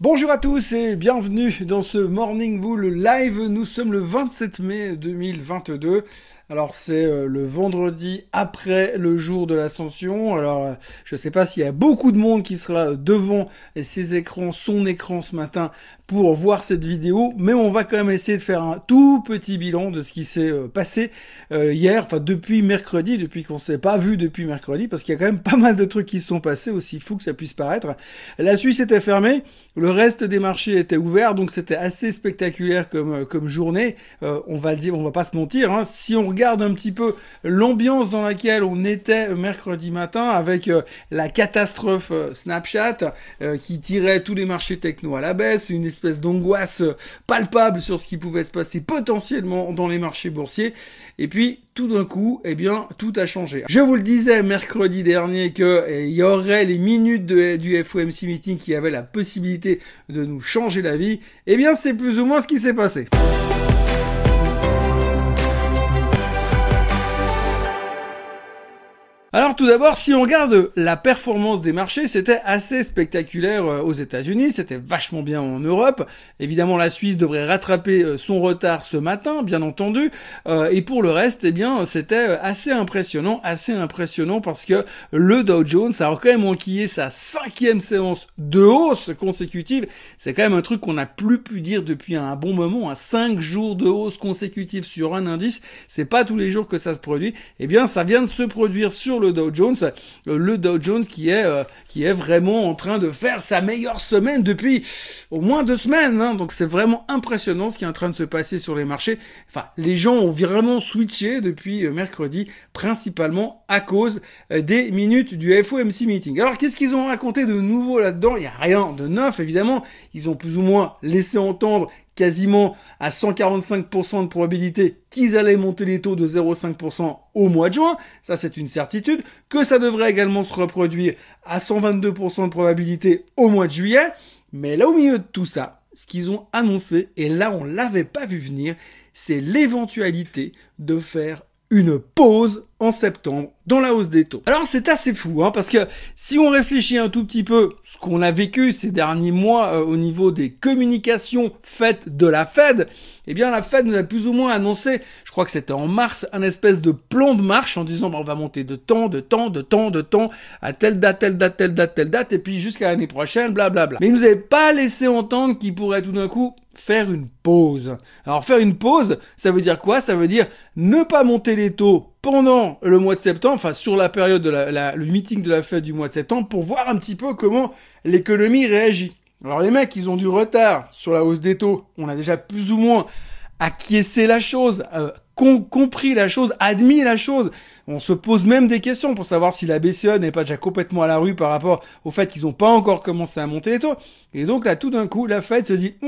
Bonjour à tous et bienvenue dans ce Morning Bull Live. Nous sommes le 27 mai 2022. Alors c'est le vendredi après le jour de l'ascension. Alors je ne sais pas s'il y a beaucoup de monde qui sera devant ses écrans, son écran ce matin pour voir cette vidéo, mais on va quand même essayer de faire un tout petit bilan de ce qui s'est passé hier, enfin depuis mercredi, depuis qu'on s'est pas vu depuis mercredi, parce qu'il y a quand même pas mal de trucs qui se sont passés, aussi fou que ça puisse paraître. La Suisse était fermée, le reste des marchés étaient ouverts, donc c'était assez spectaculaire comme journée. On va dire, on va pas se mentir, hein, si on regarde un petit peu l'ambiance dans laquelle on était mercredi matin avec la catastrophe Snapchat qui tirait tous les marchés techno à la baisse, une espèce d'angoisse palpable sur ce qui pouvait se passer potentiellement dans les marchés boursiers, et puis tout d'un coup, eh bien, tout a changé. Je vous le disais mercredi dernier qu'il y aurait les minutes du FOMC meeting qui avaient la possibilité de nous changer la vie. Eh bien, c'est plus ou moins ce qui s'est passé. Alors tout d'abord, si on regarde la performance des marchés, c'était assez spectaculaire aux États-Unis, c'était vachement bien en Europe. Évidemment, la Suisse devrait rattraper son retard ce matin, bien entendu. Et pour le reste, eh bien, c'était assez impressionnant parce que le Dow Jones a quand même enquillé sa 5e séance de hausse consécutive. C'est quand même un truc qu'on n'a plus pu dire depuis un bon moment, 5 jours de hausse consécutive sur un indice. C'est pas tous les jours que ça se produit. Eh bien, ça vient de se produire sur le Dow Jones qui est vraiment en train de faire sa meilleure semaine depuis au moins 2 semaines, hein. Donc c'est vraiment impressionnant ce qui est en train de se passer sur les marchés. Enfin, les gens ont vraiment switché depuis mercredi, principalement à cause des minutes du FOMC meeting. Alors qu'est-ce qu'ils ont raconté de nouveau là-dedans? Il n'y a rien de neuf, évidemment. Ils ont plus ou moins laissé entendre quasiment à 145% de probabilité qu'ils allaient monter les taux de 0,5% au mois de juin. Ça, c'est une certitude. Que ça devrait également se reproduire à 122% de probabilité au mois de juillet. Mais là, au milieu de tout ça, ce qu'ils ont annoncé, et là, on l'avait pas vu venir, c'est l'éventualité de faire une pause en septembre dans la hausse des taux. Alors c'est assez fou, hein, parce que si on réfléchit un tout petit peu ce qu'on a vécu ces derniers mois au niveau des communications faites de la Fed, eh bien la Fed nous a plus ou moins annoncé, je crois que c'était en mars, un espèce de plan de marche en disant on va monter de temps à telle date, et puis jusqu'à l'année prochaine, blablabla. Mais ils nous avaient pas laissé entendre qu'ils pourraient tout d'un coup faire une pause. Alors faire une pause, ça veut dire quoi? Ça veut dire ne pas monter les taux pendant le mois de septembre, enfin sur la période de le meeting de la Fed du mois de septembre, pour voir un petit peu comment l'économie réagit. Alors les mecs, ils ont du retard sur la hausse des taux. On a déjà plus ou moins acquiescé la chose, compris la chose, admis la chose. On se pose même des questions pour savoir si la BCE n'est pas déjà complètement à la rue par rapport au fait qu'ils n'ont pas encore commencé à monter les taux. Et donc là, tout d'un coup, la Fed se dit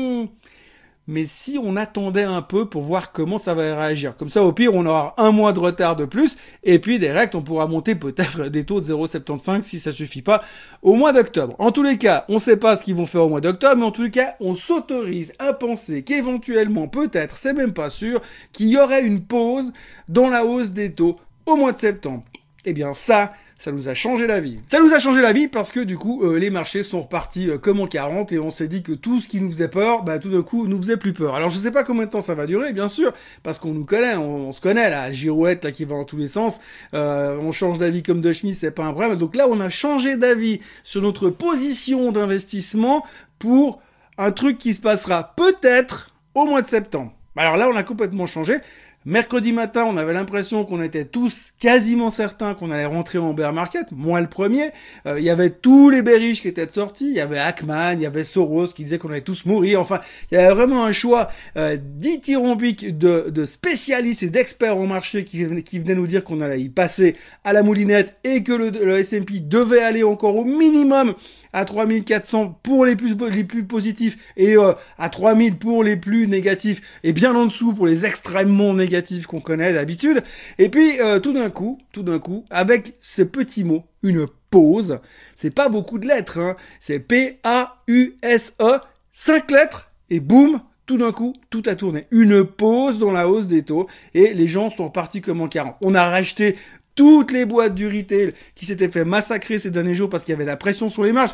mais si on attendait un peu pour voir comment ça va réagir. Comme ça, au pire, on aura un mois de retard de plus, et puis direct, on pourra monter peut-être des taux de 0,75 si ça suffit pas au mois d'octobre. En tous les cas, on sait pas ce qu'ils vont faire au mois d'octobre, mais en tous les cas, on s'autorise à penser qu'éventuellement, peut-être, c'est même pas sûr, qu'il y aurait une pause dans la hausse des taux au mois de septembre. Eh bien ça nous a changé la vie. Ça nous a changé la vie parce que du coup, les marchés sont repartis comme en 40 et on s'est dit que tout ce qui nous faisait peur, tout d'un coup, nous faisait plus peur. Alors je sais pas combien de temps ça va durer, bien sûr, parce qu'on nous connaît, on se connaît, la girouette là qui va dans tous les sens, on change d'avis comme de chemise, c'est pas un problème. Donc là, on a changé d'avis sur notre position d'investissement pour un truc qui se passera peut-être au mois de septembre. Alors là, on a complètement changé. Mercredi matin, on avait l'impression qu'on était tous quasiment certains qu'on allait rentrer en bear market, moi le premier. Il y avait tous les bearish qui étaient sortis, il y avait Ackman, il y avait Soros qui disait qu'on allait tous mourir. Enfin, il y avait vraiment un choix dithyrambique de spécialistes et d'experts en marché qui venaient nous dire qu'on allait y passer à la moulinette et que le S&P devait aller encore au minimum à 3400 pour les plus positifs et à 3000 pour les plus négatifs et bien en dessous pour les extrêmement négatifs qu'on connaît d'habitude. Et puis tout d'un coup, avec ce petit mot, une pause, c'est pas beaucoup de lettres, hein, c'est P-A-U-S-E, 5 lettres et boum, tout d'un coup, tout a tourné. Une pause dans la hausse des taux et les gens sont repartis comme en 40. On a racheté toutes les boîtes du retail qui s'étaient fait massacrer ces derniers jours parce qu'il y avait la pression sur les marges.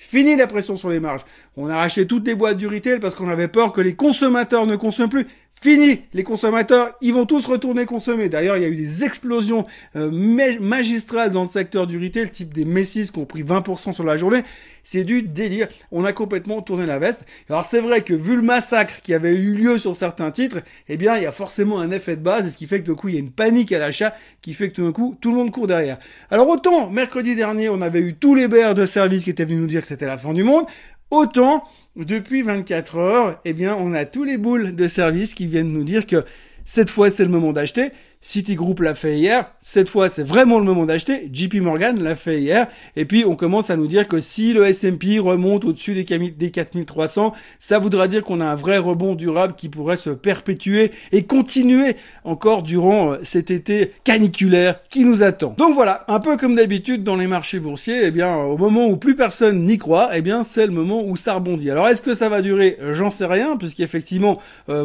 Fini la pression sur les marges. On a racheté toutes les boîtes du retail parce qu'on avait peur que les consommateurs ne consomment plus. Fini, les consommateurs, ils vont tous retourner consommer. D'ailleurs, il y a eu des explosions magistrales dans le secteur du retail, type des Macy's qui ont pris 20% sur la journée. C'est du délire. On a complètement tourné la veste. Alors c'est vrai que vu le massacre qui avait eu lieu sur certains titres, eh bien il y a forcément un effet de base, et ce qui fait que d'un coup il y a une panique à l'achat qui fait que tout d'un coup tout le monde court derrière. Alors autant mercredi dernier on avait eu tous les bears de service qui étaient venus nous dire que c'était la fin du monde, autant depuis 24 heures, eh bien, on a tous les boules de service qui viennent nous dire que cette fois, c'est le moment d'acheter. Citigroup l'a fait hier. Cette fois, c'est vraiment le moment d'acheter. JP Morgan l'a fait hier. Et puis, on commence à nous dire que si le S&P remonte au-dessus des 4300, ça voudra dire qu'on a un vrai rebond durable qui pourrait se perpétuer et continuer encore durant cet été caniculaire qui nous attend. Donc voilà, un peu comme d'habitude dans les marchés boursiers, eh bien, au moment où plus personne n'y croit, eh bien, c'est le moment où ça rebondit. Alors, est-ce que ça va durer? J'en sais rien, puisqu'effectivement,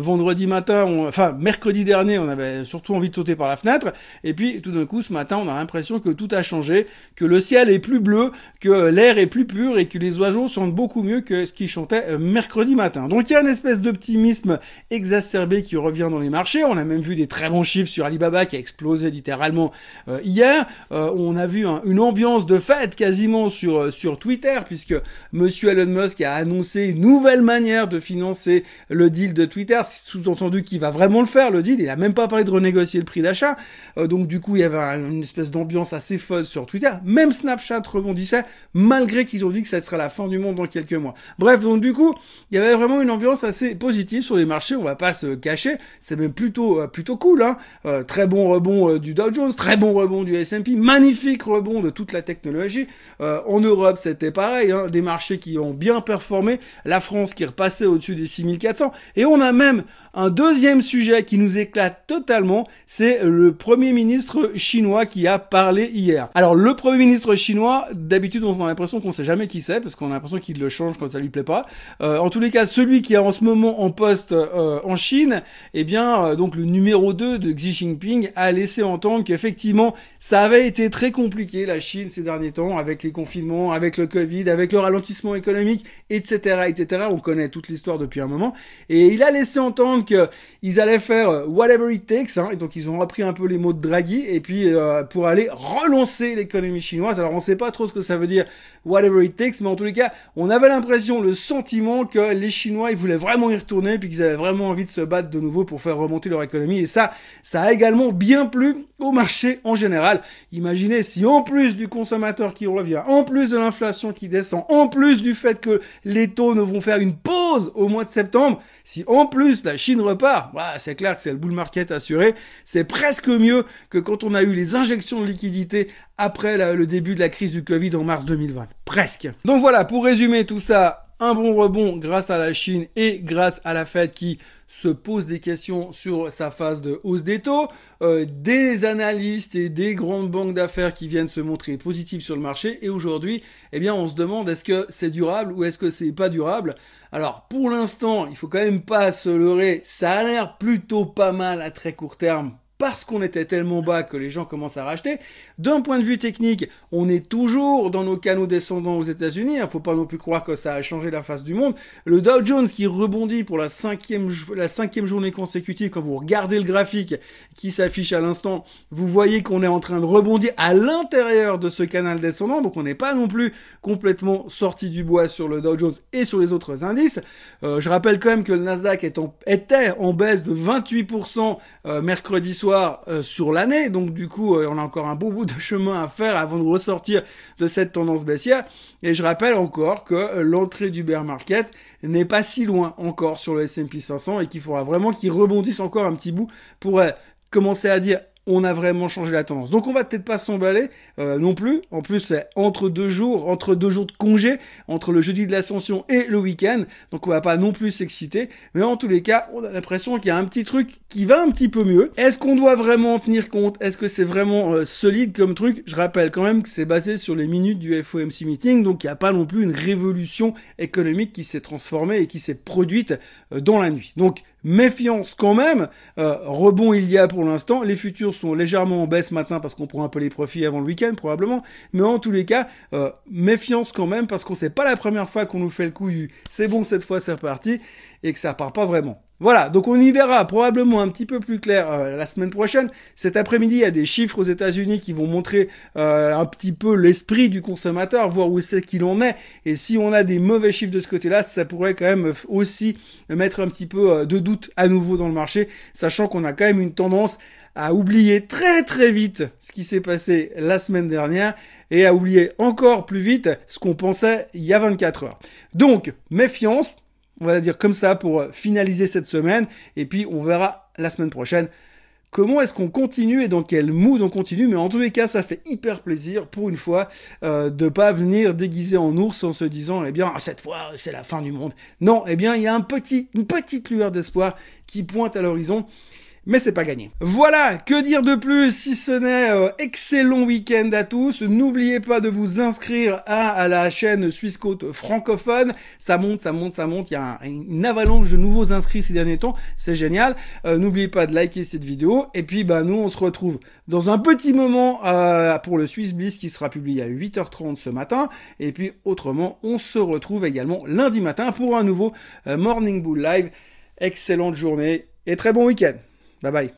mercredi dernier, on avait surtout envie de sauter par la fenêtre, et puis tout d'un coup ce matin on a l'impression que tout a changé, que le ciel est plus bleu, que l'air est plus pur et que les oiseaux sentent beaucoup mieux que ce qu'ils chantaient mercredi matin. Donc il y a une espèce d'optimisme exacerbé qui revient dans les marchés. On a même vu des très bons chiffres sur Alibaba qui a explosé littéralement hier. On a vu une ambiance de fête quasiment sur Twitter, puisque monsieur Elon Musk a annoncé une nouvelle manière de financer le deal de Twitter, sous-entendu qu'il va vraiment le faire, le deal. Il a même pas parlé de renégocier le prix d'achat. Donc du coup, il y avait une espèce d'ambiance assez folle sur Twitter. Même Snapchat rebondissait, malgré qu'ils ont dit que ça serait la fin du monde dans quelques mois. Bref, donc du coup, il y avait vraiment une ambiance assez positive sur les marchés, on va pas se cacher. C'est même plutôt cool, hein. Très bon rebond du Dow Jones, très bon rebond du S&P, magnifique rebond de toute la technologie. En Europe, c'était pareil, hein, des marchés qui ont bien performé, la France qui repassait au-dessus des 6400, et on a même un deuxième sujet qui nous éclate totalement, c'est le Premier ministre chinois qui a parlé hier. Alors le Premier ministre chinois, d'habitude on a l'impression qu'on sait jamais qui c'est, parce qu'on a l'impression qu'il le change quand ça lui plaît pas. En tous les cas, celui qui est en ce moment en poste en Chine, eh bien donc le numéro 2 de Xi Jinping a laissé entendre qu'effectivement ça avait été très compliqué la Chine ces derniers temps, avec les confinements, avec le Covid, avec le ralentissement économique, etc., etc. On connaît toute l'histoire depuis un moment, et il a laissé entendre qu'ils allaient faire whatever it takes, hein, et donc ils ont repris un peu les mots de Draghi, et puis pour aller relancer l'économie chinoise. Alors on sait pas trop ce que ça veut dire whatever it takes, mais en tous les cas, on avait l'impression, le sentiment que les Chinois, ils voulaient vraiment y retourner, puis qu'ils avaient vraiment envie de se battre de nouveau pour faire remonter leur économie, et ça a également bien plu au marché en général. Imaginez si en plus du consommateur qui revient, en plus de l'inflation qui descend, en plus du fait que les taux ne vont faire une pause au mois de septembre, si en plus la Chine repart, voilà, c'est clair que c'est le bull market assuré. C'est presque mieux que quand on a eu les injections de liquidités après le début de la crise du Covid en mars 2020. Presque. Donc voilà, pour résumer tout ça, un bon rebond grâce à la Chine et grâce à la Fed qui se pose des questions sur sa phase de hausse des taux, des analystes et des grandes banques d'affaires qui viennent se montrer positifs sur le marché, et aujourd'hui, eh bien, on se demande est-ce que c'est durable ou est-ce que c'est pas durable. Alors, pour l'instant, il faut quand même pas se leurrer, ça a l'air plutôt pas mal à très court terme, parce qu'on était tellement bas que les gens commencent à racheter. D'un point de vue technique, on est toujours dans nos canaux descendants aux États-Unis. Il ne faut pas non plus croire que ça a changé la face du monde. Le Dow Jones qui rebondit pour la cinquième journée consécutive. Quand vous regardez le graphique qui s'affiche à l'instant, vous voyez qu'on est en train de rebondir à l'intérieur de ce canal descendant. Donc on n'est pas non plus complètement sorti du bois sur le Dow Jones et sur les autres indices. Je rappelle quand même que le Nasdaq était en baisse de 28% mercredi soir sur l'année, donc du coup on a encore un beau bout de chemin à faire avant de ressortir de cette tendance baissière, et je rappelle encore que l'entrée du bear market n'est pas si loin encore sur le S&P 500 et qu'il faudra vraiment qu'il rebondisse encore un petit bout pour commencer à dire on a vraiment changé la tendance. Donc on va peut-être pas s'emballer non plus. En plus, c'est entre deux jours de congé, entre le jeudi de l'Ascension et le week-end. Donc on va pas non plus s'exciter. Mais en tous les cas, on a l'impression qu'il y a un petit truc qui va un petit peu mieux. Est-ce qu'on doit vraiment en tenir compte? Est-ce que c'est vraiment solide comme truc? Je rappelle quand même que c'est basé sur les minutes du FOMC meeting. Donc il n'y a pas non plus une révolution économique qui s'est transformée et qui s'est produite dans la nuit. Donc méfiance quand même. Rebond il y a pour l'instant. Les futurs sont légèrement en baisse maintenant parce qu'on prend un peu les profits avant le week-end probablement. Mais en tous les cas, méfiance quand même parce qu'on sait pas la première fois qu'on nous fait le coup du c'est bon cette fois c'est reparti et que ça part pas vraiment. Voilà, donc on y verra probablement un petit peu plus clair la semaine prochaine. Cet après-midi, il y a des chiffres aux États-Unis qui vont montrer un petit peu l'esprit du consommateur, voir où c'est qu'il en est. Et si on a des mauvais chiffres de ce côté-là, ça pourrait quand même aussi mettre un petit peu de doute à nouveau dans le marché, sachant qu'on a quand même une tendance à oublier très très vite ce qui s'est passé la semaine dernière et à oublier encore plus vite ce qu'on pensait il y a 24 heures. Donc, méfiance. On va dire comme ça pour finaliser cette semaine. Et puis, on verra la semaine prochaine comment est-ce qu'on continue et dans quel mood on continue. Mais en tous les cas, ça fait hyper plaisir pour une fois de pas venir déguisé en ours en se disant, eh bien, cette fois, c'est la fin du monde. Non, eh bien, il y a une petite lueur d'espoir qui pointe à l'horizon. Mais c'est pas gagné. Voilà, que dire de plus si ce n'est excellent week-end à tous. N'oubliez pas de vous inscrire à la chaîne Suisse Côte francophone. Ça monte. Il y a une avalanche de nouveaux inscrits ces derniers temps. C'est génial. N'oubliez pas de liker cette vidéo. Et puis, nous, on se retrouve dans un petit moment pour le Swiss Bliss qui sera publié à 8h30 ce matin. Et puis, autrement, on se retrouve également lundi matin pour un nouveau Morning Bull Live. Excellente journée et très bon week-end. Bye bye.